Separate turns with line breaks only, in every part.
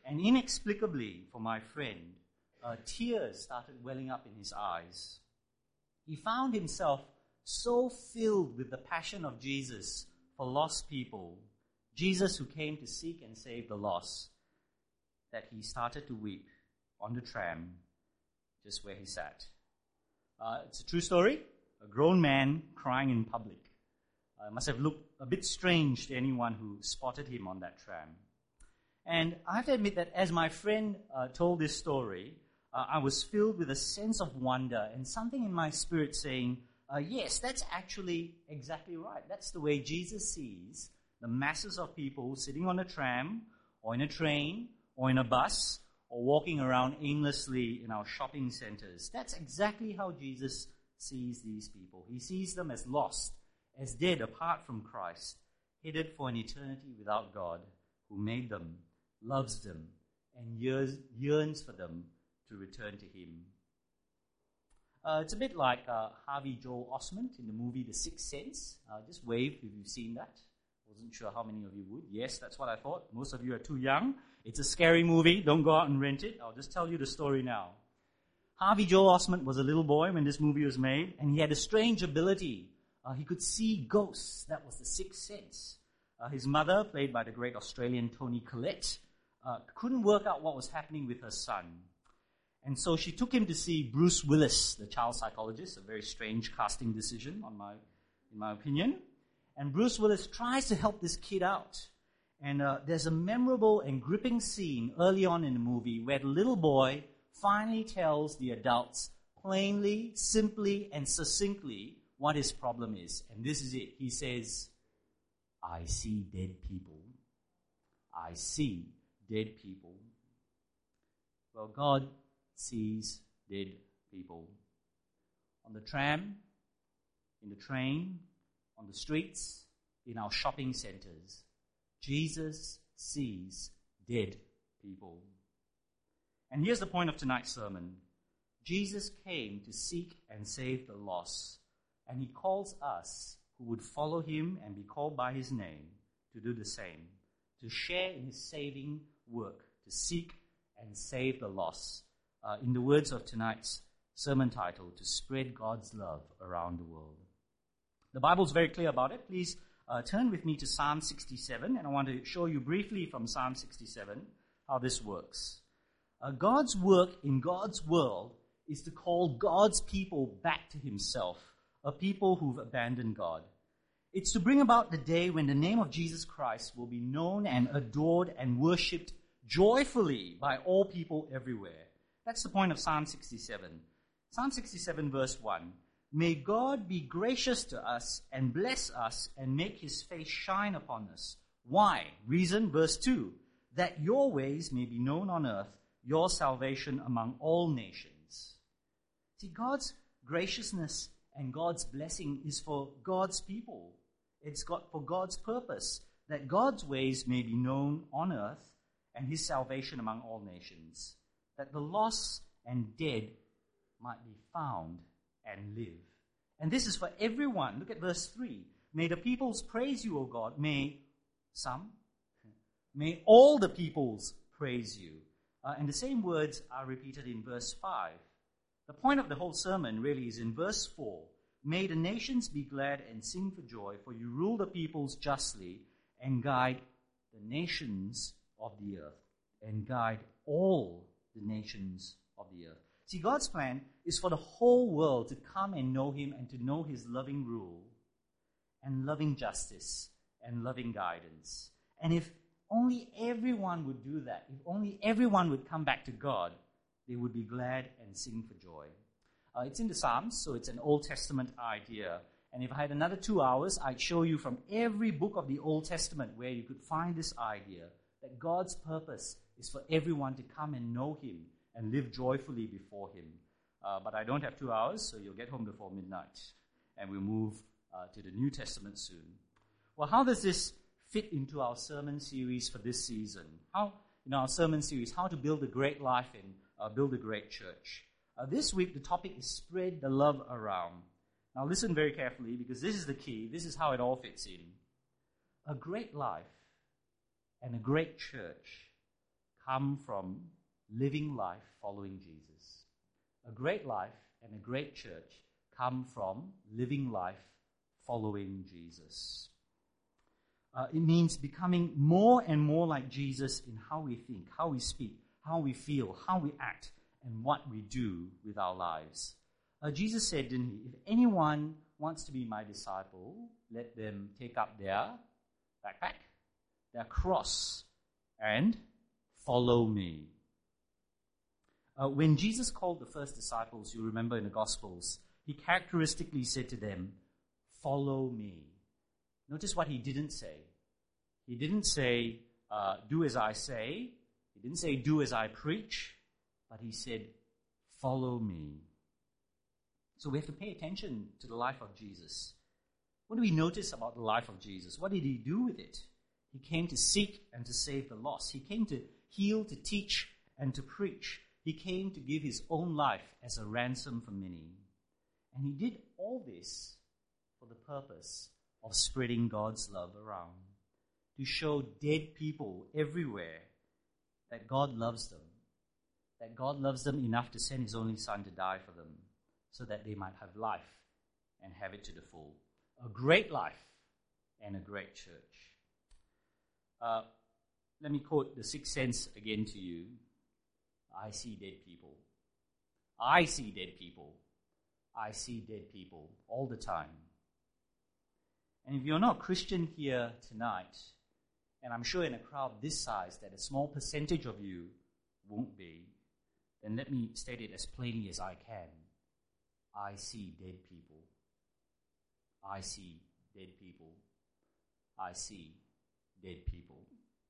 And inexplicably, for my friend, tears started welling up in his eyes. He found himself so filled with the passion of Jesus for lost people, Jesus who came to seek and save the lost, that he started to weep on the tram just where he sat. It's a true story. A grown man crying in public. Must have looked a bit strange to anyone who spotted him on that tram. And I have to admit that as my friend told this story, I was filled with a sense of wonder and something in my spirit saying, yes, that's actually exactly right. That's the way Jesus sees the masses of people sitting on a tram or in a train or in a bus or walking around aimlessly in our shopping centers. That's exactly how Jesus sees these people. He sees them as lost, as dead apart from Christ, headed for an eternity without God, who made them, loves them, and yearns for them to return to him. It's a bit like Harvey Joel Osment in the movie The Sixth Sense. Just wave if you've seen that. Wasn't sure how many of you would. Yes, that's what I thought. Most of you are too young. It's a scary movie. Don't go out and rent it. I'll just tell you the story now. Harvey Joel Osment was a little boy when this movie was made, and he had a strange ability. He could see ghosts. That was the sixth sense. His mother, played by the great Australian Toni Collette, couldn't work out what was happening with her son. And so she took him to see Bruce Willis, the child psychologist, a very strange casting decision in my opinion. And Bruce Willis tries to help this kid out. And there's a memorable and gripping scene early on in the movie where the little boy finally tells the adults plainly, simply, and succinctly what his problem is. And this is it. He says, I see dead people. I see dead people. Well, God sees dead people. On the tram, in the train, on the streets, in our shopping centers, Jesus sees dead people. And here's the point of tonight's sermon. Jesus came to seek and save the lost, and he calls us who would follow him and be called by his name to do the same, to share in his saving work, to seek and save the lost. In the words of tonight's sermon title, to spread God's love around the world. The Bible's very clear about it. Please turn with me to Psalm 67, and I want to show you briefly from Psalm 67 how this works. God's work in God's world is to call God's people back to himself, a people who've abandoned God. It's to bring about the day when the name of Jesus Christ will be known and adored and worshipped joyfully by all people everywhere. That's the point of Psalm 67. Psalm 67 verse 1. May God be gracious to us and bless us and make his face shine upon us. Why? Reason, verse 2. That your ways may be known on earth, your salvation among all nations. See, God's graciousness and God's blessing is for God's people. It's got for God's purpose, that God's ways may be known on earth and his salvation among all nations. That the lost and dead might be found and live. And this is for everyone. Look at verse 3. May the peoples praise you, O God. May all the peoples praise you. And the same words are repeated in verse 5. The point of the whole sermon really is in verse 4. May the nations be glad and sing for joy, for you rule the peoples justly and guide the nations of the earth. And guide all the nations of the earth. See, God's plan is for the whole world to come and know him and to know his loving rule and loving justice and loving guidance. And if only everyone would do that, if only everyone would come back to God, they would be glad and sing for joy. It's in the Psalms, so it's an Old Testament idea. And if I had another 2 hours, I'd show you from every book of the Old Testament where you could find this idea that God's purpose is for everyone to come and know him and live joyfully before him. But I don't have 2 hours, so you'll get home before midnight. And we'll move to the New Testament soon. Well, how does this fit into our sermon series for this season? Our sermon series, how to build a great life and build a great church. This week, the topic is spread the love around. Now listen very carefully, because this is the key. This is how it all fits in. A great life and a great church come from living life following Jesus. A great life and a great church come from living life following Jesus. It means becoming more and more like Jesus in how we think, how we speak, how we feel, how we act, and what we do with our lives. Jesus said, didn't he, if anyone wants to be my disciple, let them take up their backpack, their cross, and follow me. When Jesus called the first disciples, you remember in the Gospels, he characteristically said to them, follow me. Notice what he didn't say. He didn't say, do as I say. He didn't say, do as I preach. But he said, follow me. So we have to pay attention to the life of Jesus. What do we notice about the life of Jesus? What did he do with it? He came to seek and to save the lost. He came to heal, to teach, and to preach. He came to give his own life as a ransom for many. And he did all this for the purpose of spreading God's love around, to show dead people everywhere that God loves them, that God loves them enough to send his only Son to die for them, so that they might have life and have it to the full. A great life and a great church. Let me quote the Sixth Sense again to you. I see dead people. I see dead people. I see dead people all the time. And if you're not a Christian here tonight, and I'm sure in a crowd this size that a small percentage of you won't be, then let me state it as plainly as I can. I see dead people. I see dead people. I see dead people.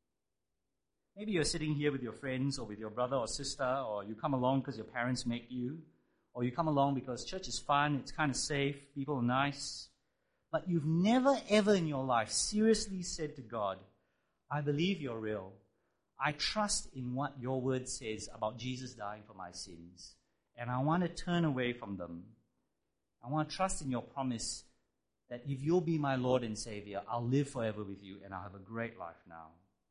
Maybe you're sitting here with your friends or with your brother or sister, or you come along because your parents make you, or you come along because church is fun, it's kind of safe, people are nice. But you've never ever in your life seriously said to God, I believe you're real. I trust in what your word says about Jesus dying for my sins. And I want to turn away from them. I want to trust in your promise that if you'll be my Lord and Savior, I'll live forever with you and I'll have a great life now.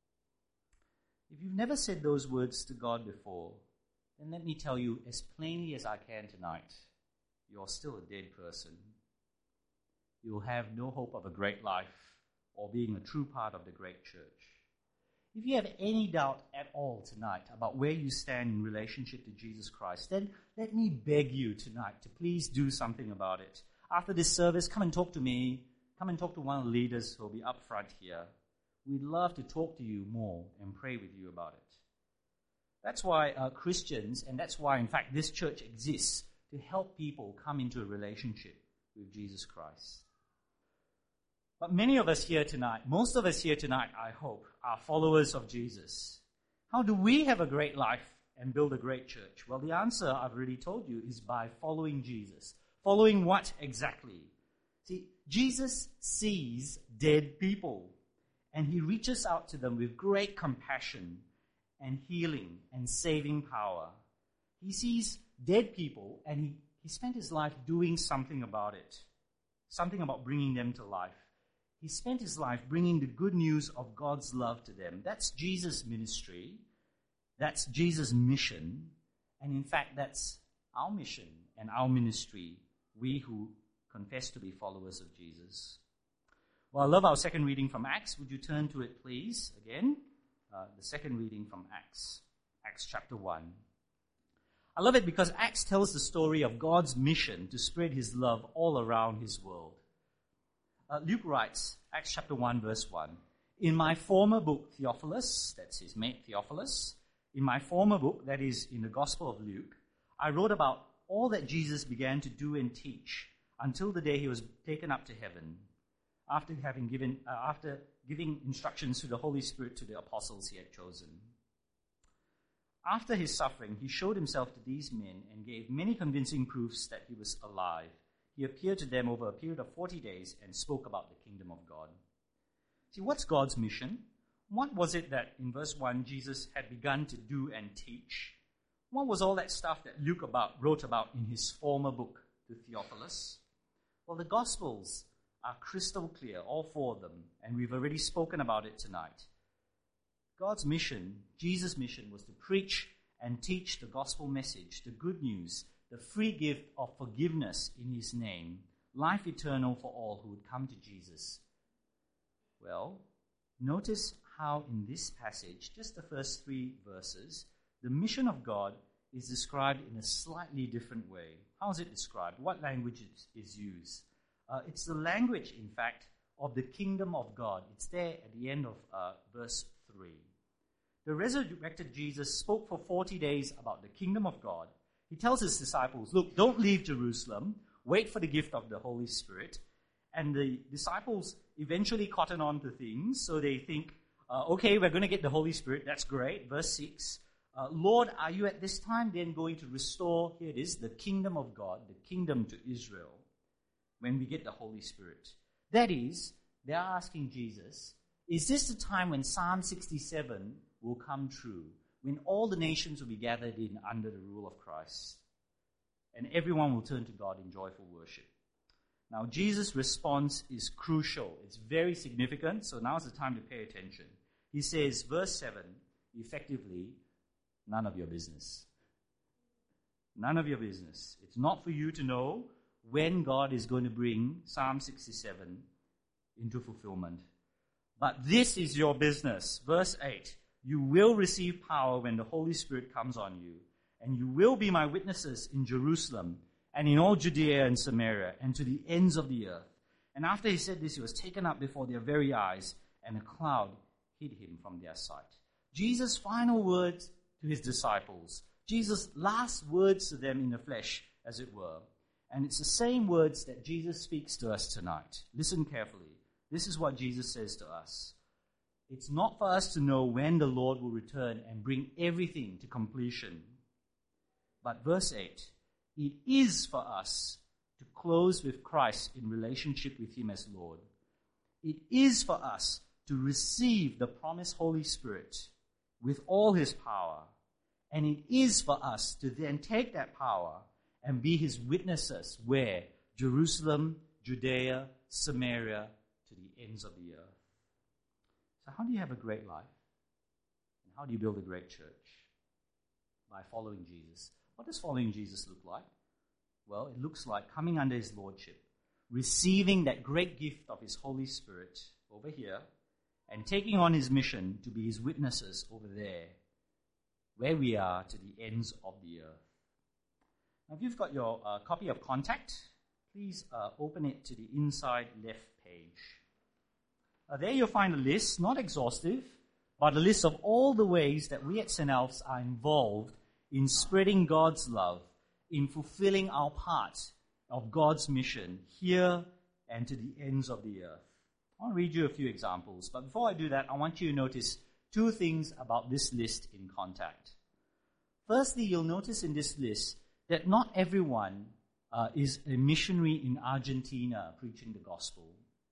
If you've never said those words to God before, then let me tell you as plainly as I can tonight, you're still a dead person. You'll have no hope of a great life or being a true part of the great church. If you have any doubt at all tonight about where you stand in relationship to Jesus Christ, then let me beg you tonight to please do something about it. After this service, come and talk to me. Come and talk to one of the leaders who will be up front here. We'd love to talk to you more and pray with you about it. That's why Christians, and that's why, in fact, this church exists, to help people come into a relationship with Jesus Christ. But many of us here tonight, most of us here tonight, I hope, are followers of Jesus. How do we have a great life and build a great church? Well, the answer I've already told you is by following Jesus. Following what exactly? See, Jesus sees dead people, and he reaches out to them with great compassion and healing and saving power. He sees dead people, and he spent his life doing something about it, something about bringing them to life. He spent his life bringing the good news of God's love to them. That's Jesus' ministry. That's Jesus' mission. And in fact, that's our mission and our ministry, we who confess to be followers of Jesus. Well, I love our second reading from Acts. Would you turn to it, please, again? The second reading from Acts, Acts chapter 1. I love it because Acts tells the story of God's mission to spread his love all around his world. Luke writes, Acts chapter 1, verse 1, in my former book, Theophilus, that's his mate Theophilus, in my former book, that is in the Gospel of Luke, I wrote about all that Jesus began to do and teach until the day he was taken up to heaven, after giving instructions to the Holy Spirit to the apostles he had chosen. After his suffering, he showed himself to these men and gave many convincing proofs that he was alive. He appeared to them over a period of 40 days and spoke about the kingdom of God. See, what's God's mission? What was it that in verse 1 Jesus had begun to do and teach? What was all that stuff that Luke wrote about in his former book to Theophilus? Well, the Gospels are crystal clear, all four of them, and we've already spoken about it tonight. God's mission, Jesus' mission, was to preach and teach the gospel message, the good news, the free gift of forgiveness in his name, life eternal for all who would come to Jesus. Well, notice how in this passage, just the first 3 verses, the mission of God is described in a slightly different way. How is it described? What language is used? It's the language, in fact, of the kingdom of God. It's there at the end of verse 3. The resurrected Jesus spoke for 40 days about the kingdom of God. He tells his disciples, look, don't leave Jerusalem. Wait for the gift of the Holy Spirit. And the disciples eventually cotton on to things, so they think, okay, we're going to get the Holy Spirit. That's great. Verse 6. Lord, are you at this time then going to restore, here it is, the kingdom of God, the kingdom to Israel, when we get the Holy Spirit? That is, they are asking Jesus, is this the time when Psalm 67 will come true, when all the nations will be gathered in under the rule of Christ, and everyone will turn to God in joyful worship? Now, Jesus' response is crucial. It's very significant, so now's the time to pay attention. He says, verse 7, effectively, none of your business. None of your business. It's not for you to know when God is going to bring Psalm 67 into fulfillment. But this is your business. Verse 8, you will receive power when the Holy Spirit comes on you, and you will be my witnesses in Jerusalem and in all Judea and Samaria and to the ends of the earth. And after he said this, he was taken up before their very eyes, and a cloud hid him from their sight. Jesus' final words to his disciples, Jesus' last words to them in the flesh, as it were. And it's the same words that Jesus speaks to us tonight. Listen carefully. This is what Jesus says to us. It's not for us to know when the Lord will return and bring everything to completion. But verse 8, it is for us to close with Christ in relationship with him as Lord. It is for us to receive the promised Holy Spirit with all his power. And it is for us to then take that power and be his witnesses where? Jerusalem, Judea, Samaria, to the ends of the earth. So how do you have a great life? And how do you build a great church? By following Jesus. What does following Jesus look like? Well, it looks like coming under his lordship, receiving that great gift of his Holy Spirit over here, and taking on his mission to be his witnesses over there, where we are, to the ends of the earth. Now, if you've got your copy of Contact, please open it to the inside left page. There you'll find a list, not exhaustive, but a list of all the ways that we at St. Alp's are involved in spreading God's love, in fulfilling our part of God's mission here and to the ends of the earth. I want to read you a few examples, but before I do that, I want you to notice 2 things about this list in Contact. Firstly, you'll notice in this list that not everyone is a missionary in Argentina preaching the gospel.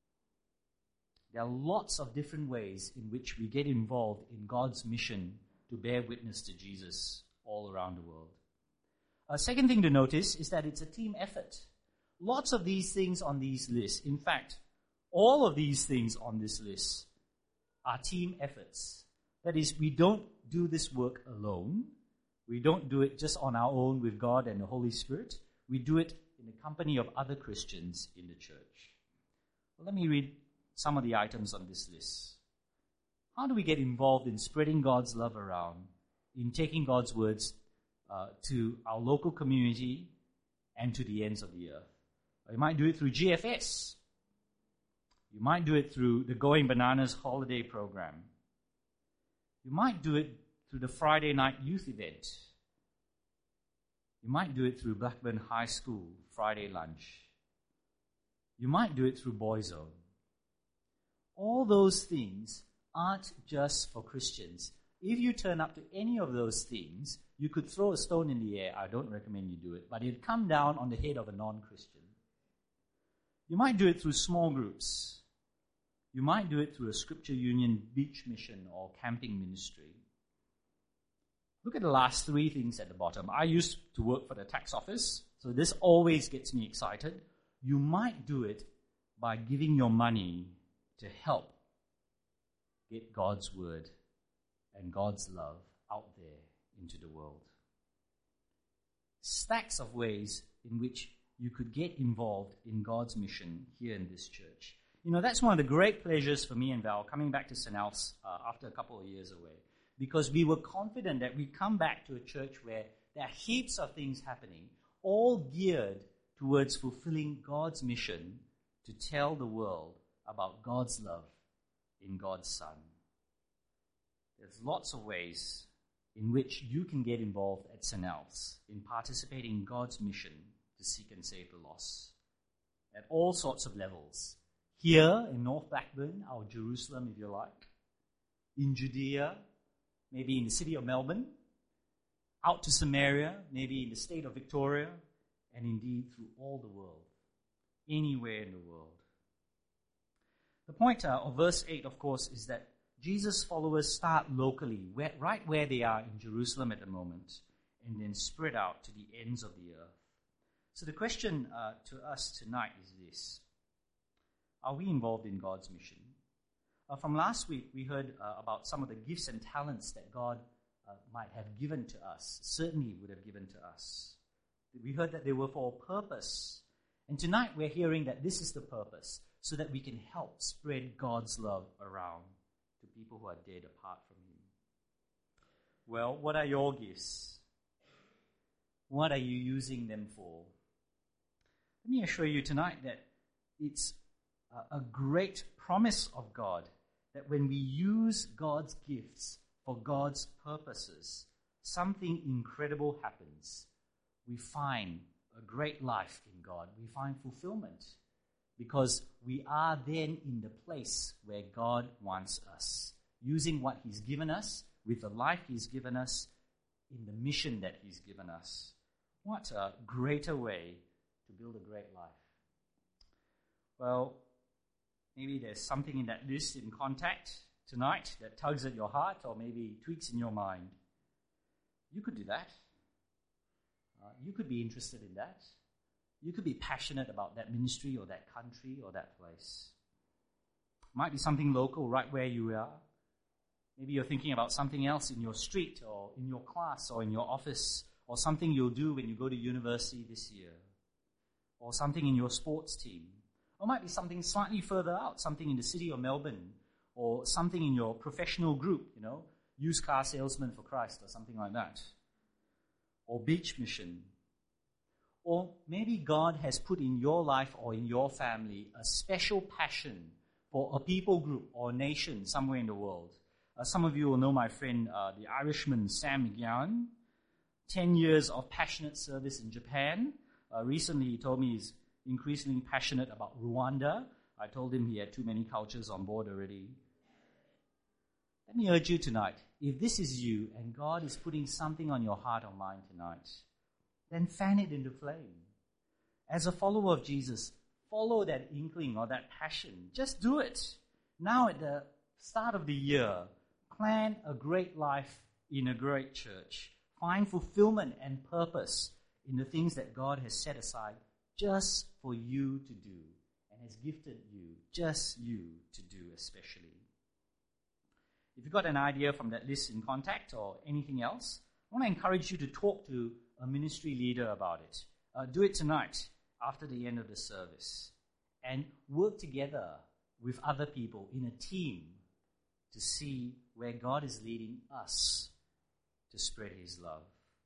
There are lots of different ways in which we get involved in God's mission to bear witness to Jesus all around the world. A second thing to notice is that it's a team effort. Lots of these things on these lists, in fact, all of these things on this list are team efforts. That is, we don't do this work alone. We don't do it just on our own with God and the Holy Spirit. We do it in the company of other Christians in the church. Well, let me read some of the items on this list. How do we get involved in spreading God's love around, in taking God's words to our local community and to the ends of the earth? You might do it through GFS. You might do it through the Going Bananas holiday program. You might do it through the Friday night youth event. You might do it through Blackburn High School Friday lunch. You might do it through Boyzone. All those things aren't just for Christians. If you turn up to any of those things, you could throw a stone in the air. I don't recommend you do it, but it'd come down on the head of a non-Christian. You might do it through small groups. You might do it through a Scripture Union beach mission or camping ministry. Look at the last 3 things at the bottom. I used to work for the tax office, so this always gets me excited. You might do it by giving your money to help get God's word and God's love out there into the world. Stacks of ways in which you could get involved in God's mission here in this church. You know, that's one of the great pleasures for me and Val coming back to St. Alf's after a couple of years away, because we were confident that we'd come back to a church where there are heaps of things happening, all geared towards fulfilling God's mission to tell the world about God's love in God's Son. There's lots of ways in which you can get involved at St. Alf's in participating in God's mission to seek and save the lost at all sorts of levels. Here in North Blackburn, our Jerusalem, if you like, in Judea, maybe in the city of Melbourne, out to Samaria, maybe in the state of Victoria, and indeed through all the world, anywhere in the world. The point of verse 8, of course, is that Jesus' followers start locally, right where they are in Jerusalem at the moment, and then spread out to the ends of the earth. So the question to us tonight is this: are we involved in God's mission? From last week, we heard about some of the gifts and talents that God might have given to us, certainly would have given to us. We heard that they were for a purpose. And tonight we're hearing that this is the purpose, so that we can help spread God's love around to people who are dead apart from Him. Well, what are your gifts? What are you using them for? Let me assure you tonight that it's a great promise of God that when we use God's gifts for God's purposes, something incredible happens. We find a great life in God. We find fulfillment because we are then in the place where God wants us, using what He's given us, with the life He's given us, in the mission that He's given us. What a greater way to build a great life. Well, maybe there's something in that list in Contact tonight that tugs at your heart or maybe tweaks in your mind. You could do that. You could be interested in that. You could be passionate about that ministry or that country or that place. Might be something local right where you are. Maybe you're thinking about something else in your street or in your class or in your office, or something you'll do when you go to university this year, or something in your sports team. Or might be something slightly further out, something in the city of Melbourne, or something in your professional group, used car salesman for Christ or something like that. Or beach mission. Or maybe God has put in your life or in your family a special passion for a people group or nation somewhere in the world. Some of you will know my friend, the Irishman Sam McGowan. 10 years of passionate service in Japan. Recently he told me he's increasingly passionate about Rwanda. I told him he had too many cultures on board already. Let me urge you tonight, if this is you and God is putting something on your heart or mind tonight, then fan it into flame. As a follower of Jesus, follow that inkling or that passion. Just do it. Now at the start of the year, plan a great life in a great church. Find fulfillment and purpose in the things that God has set aside just for you to do and has gifted you, just you to do especially. If you've got an idea from that list in Contact or anything else, I want to encourage you to talk to a ministry leader about it. Do it tonight after the end of the service and work together with other people in a team to see where God is leading us to spread His love.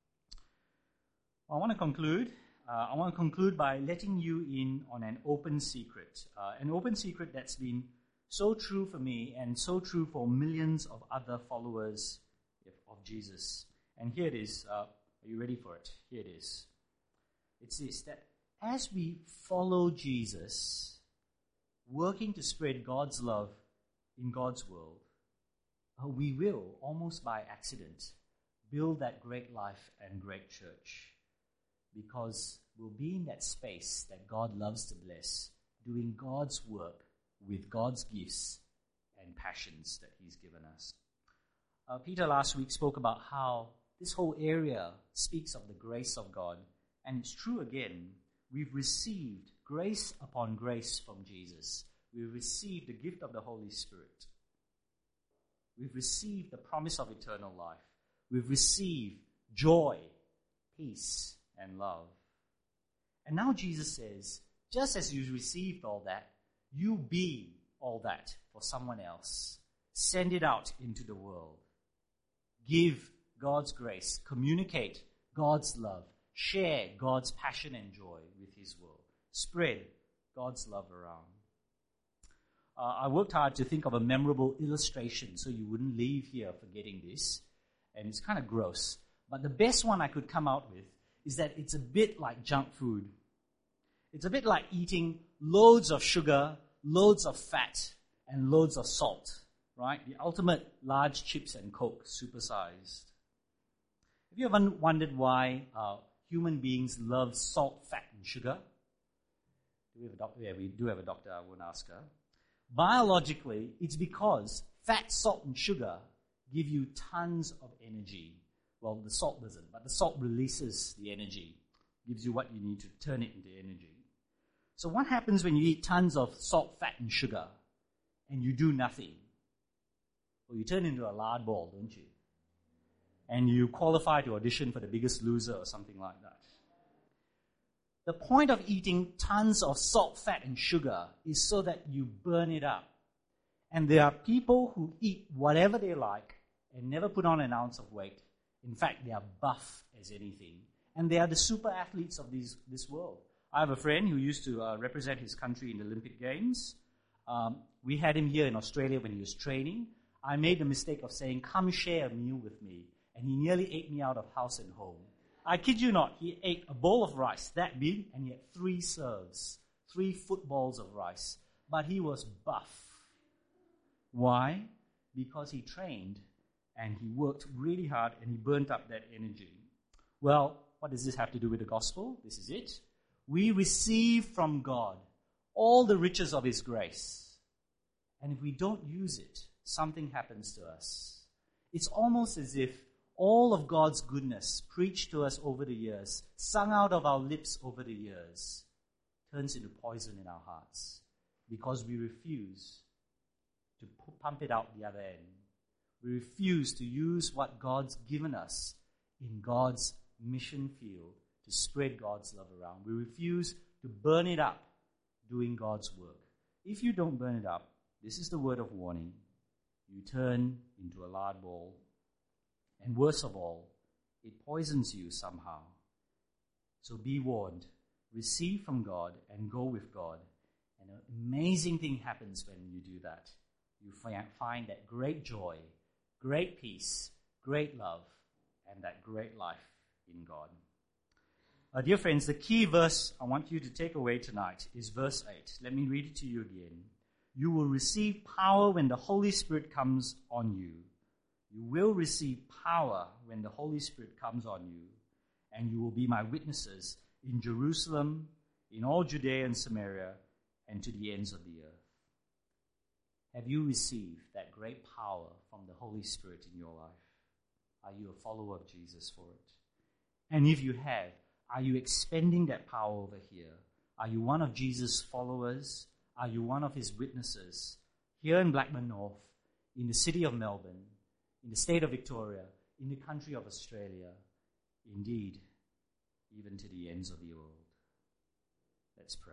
I want to conclude. I want to conclude by letting you in on an open secret that's been so true for me and so true for millions of other followers of Jesus. And here it is. Are you ready for it? Here it is. It's this, that as we follow Jesus, working to spread God's love in God's world, we will, almost by accident, build that great life and great church, because we'll be in that space that God loves to bless, doing God's work with God's gifts and passions that He's given us. Peter last week spoke about how this whole area speaks of the grace of God, and it's true again. We've received grace upon grace from Jesus. We've received the gift of the Holy Spirit. We've received the promise of eternal life. We've received joy, peace, and love. And now Jesus says, just as you received all that, you be all that for someone else. Send it out into the world. Give God's grace. Communicate God's love. Share God's passion and joy with His world. Spread God's love around. I worked hard to think of a memorable illustration so you wouldn't leave here forgetting this. And it's kind of gross. But the best one I could come out with is that it's a bit like junk food. It's a bit like eating loads of sugar, loads of fat, and loads of salt, right? The ultimate large chips and Coke, supersized. Have you ever wondered why human beings love salt, fat, and sugar? Do we have a doctor? Yeah, we do have a doctor. I won't ask her. Biologically, it's because fat, salt, and sugar give you tons of energy. Well, the salt doesn't, but the salt releases the energy, gives you what you need to turn it into energy. So what happens when you eat tons of salt, fat, and sugar, and you do nothing? Well, you turn into a lard ball, don't you? And you qualify to audition for The Biggest Loser or something like that. The point of eating tons of salt, fat, and sugar is so that you burn it up. And there are people who eat whatever they like and never put on an ounce of weight. In fact, they are buff as anything. And they are the super athletes of this world. I have a friend who used to represent his country in the Olympic Games. We had him here in Australia when he was training. I made the mistake of saying, come share a meal with me. And he nearly ate me out of house and home. I kid you not, he ate a bowl of rice that big, and he had 3 serves, 3 footballs of rice. But he was buff. Why? Because he trained, and he worked really hard, and he burnt up that energy. Well, what does this have to do with the gospel? This is it. We receive from God all the riches of His grace. And if we don't use it, something happens to us. It's almost as if all of God's goodness preached to us over the years, sung out of our lips over the years, turns into poison in our hearts because we refuse to pump it out the other end. We refuse to use what God's given us in God's mission field to spread God's love around. We refuse to burn it up doing God's work. If you don't burn it up, this is the word of warning. You turn into a lard ball. And worst of all, it poisons you somehow. So be warned. Receive from God and go with God. And an amazing thing happens when you do that. You find that great joy, great peace, great love, and that great life in God. Dear friends, the key verse I want you to take away tonight is verse 8. Let me read it to you again. You will receive power when the Holy Spirit comes on you. You will receive power when the Holy Spirit comes on you, and you will be my witnesses in Jerusalem, in all Judea and Samaria, and to the ends of the earth. Have you received that great power from the Holy Spirit in your life? Are you a follower of Jesus for it? And if you have, are you expending that power over here? Are you one of Jesus' followers? Are you one of His witnesses here in Blackburn North, in the city of Melbourne, in the state of Victoria, in the country of Australia, indeed, even to the ends of the world? Let's pray.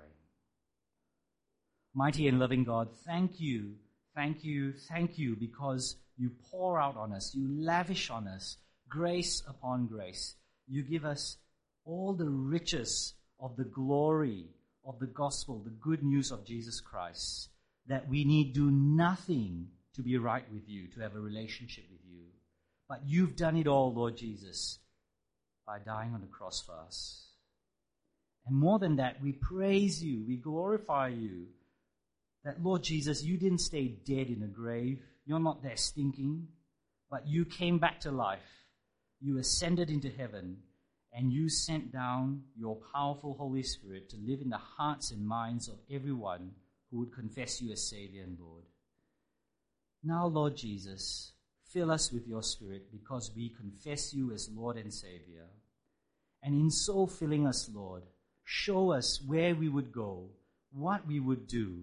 Mighty and loving God, thank you, because you pour out on us, you lavish on us grace upon grace. You give us all the riches of the glory of the gospel, the good news of Jesus Christ, that we need do nothing to be right with you, to have a relationship with you. But you've done it all, Lord Jesus, by dying on the cross for us. And more than that, we praise you, we glorify you, that, Lord Jesus, you didn't stay dead in a grave. You're not there stinking, but you came back to life. You ascended into heaven, and you sent down your powerful Holy Spirit to live in the hearts and minds of everyone who would confess you as Savior and Lord. Now, Lord Jesus, fill us with your Spirit because we confess you as Lord and Savior. And in so filling us, Lord, show us where we would go, what we would do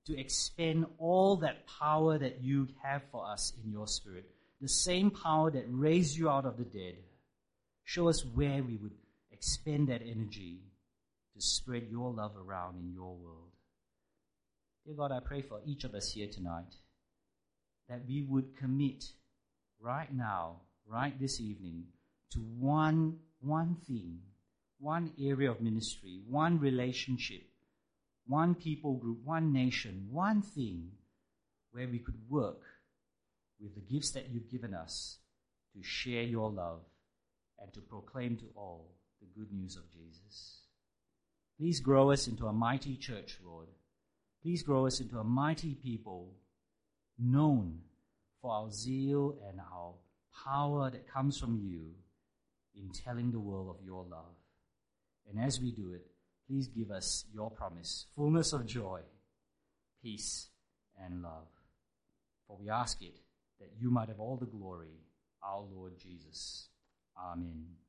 to expend all that power that you have for us in your Spirit, the same power that raised you out of the dead. Show us where we would expend that energy to spread your love around in your world. Dear God, I pray for each of us here tonight that we would commit right now, right this evening, to one thing, one area of ministry, one relationship, one people group, one nation, one thing where we could work with the gifts that you've given us to share your love and to proclaim to all the good news of Jesus. Please grow us into a mighty church, Lord. Please grow us into a mighty people known for our zeal and our power that comes from you in telling the world of your love. And as we do it, please give us your promise, fullness of joy, peace, and love. For we ask it that you might have all the glory, our Lord Jesus. Amen.